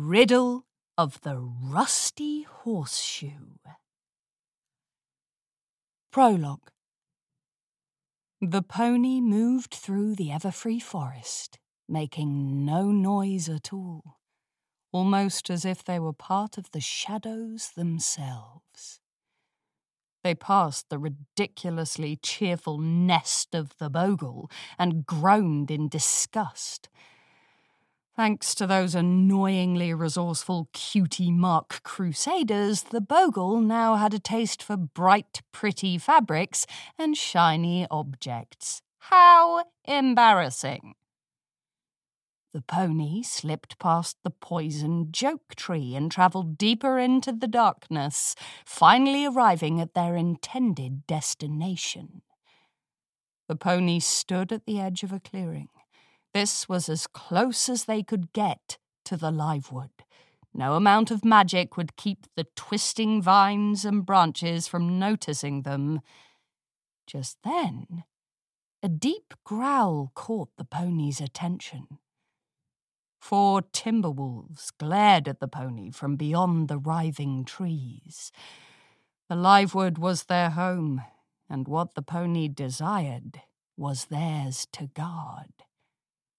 Riddle of the Rusty Horseshoe. Prologue. The pony moved through the ever-free forest, making no noise at all, almost as if they were part of the shadows themselves. They passed the ridiculously cheerful nest of the Bogle and groaned in disgust. Thanks to those annoyingly resourceful cutie mark crusaders, the Bogle now had a taste for bright, pretty fabrics and shiny objects. How embarrassing! The pony slipped past the poison joke tree and travelled deeper into the darkness, finally arriving at their intended destination. The pony stood at the edge of a clearing. This was as close as they could get to the live wood. No amount of magic would keep the twisting vines and branches from noticing them. Just then, a deep growl caught the pony's attention. 4 timber wolves glared at the pony from beyond the writhing trees. The live wood was their home, and what the pony desired was theirs to guard.